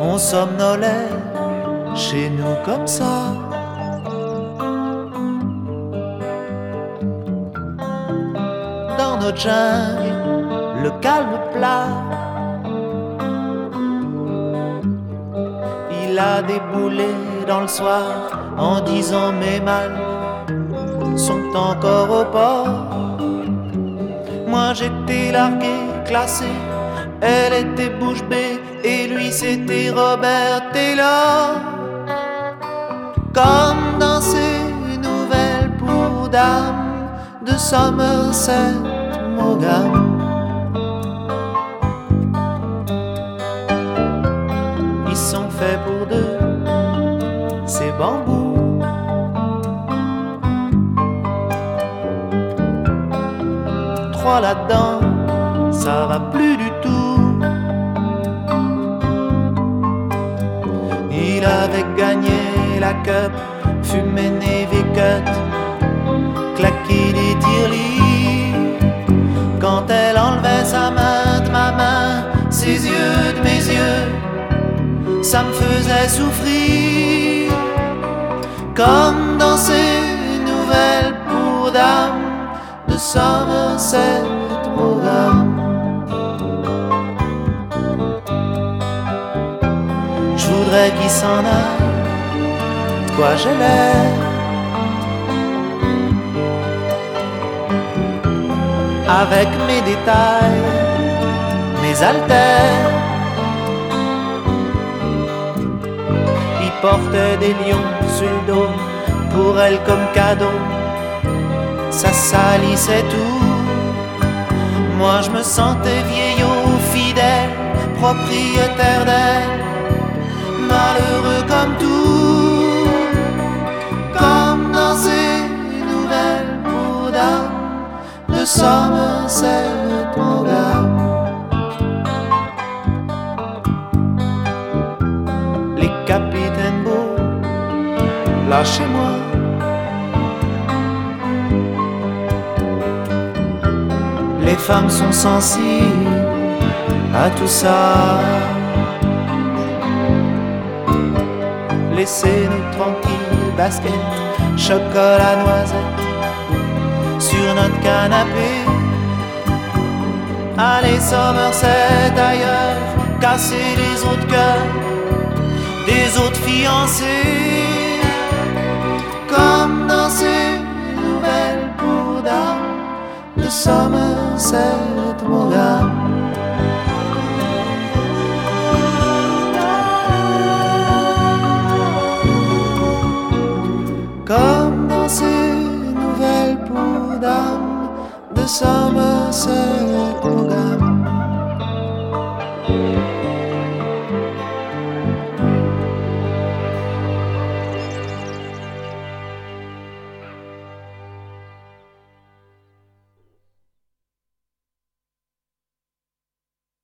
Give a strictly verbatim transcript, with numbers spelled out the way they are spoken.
On somnolait chez nous comme ça. Dans notre jungle, le calme plat. Il a déboulé dans le soir en disant mes mâles sont encore au port. Moi j'étais largué, classé, elle était bouche bée et lui c'était Robert Taylor. Comme dans ces nouvelles pour dames de Somerset Maugham. Ils sont faits pour deux, ces bambous. Trois là-dedans, ça va plus du tout. Il avait gagné la cup, fumé Navy Cut, claqué des tirelires. Quand elle enlevait sa main de ma main, ses yeux de mes yeux, ça me faisait souffrir. Comme dans ces nouvelles pour dames de Somerset Maugham. Je voudrais qu'il s'en aille, de quoi j'ai l'air. Avec mes détails, mes haltères. Il portait des lions sur le dos, pour elle comme cadeau. Ça salissait tout. Moi je me sentais vieillot, fidèle, propriétaire d'elle, malheureux comme tout. Comme dans ces nouvelles pour dames de Somerset Maugham. Les capitaines beaux, lâchez-moi. Les femmes sont sensibles à tout ça. Laissez-nous tranquilles, basket, chocolat, noisette, sur notre canapé. Allez Somerset ailleurs, casser les autres cœurs des autres fiancés.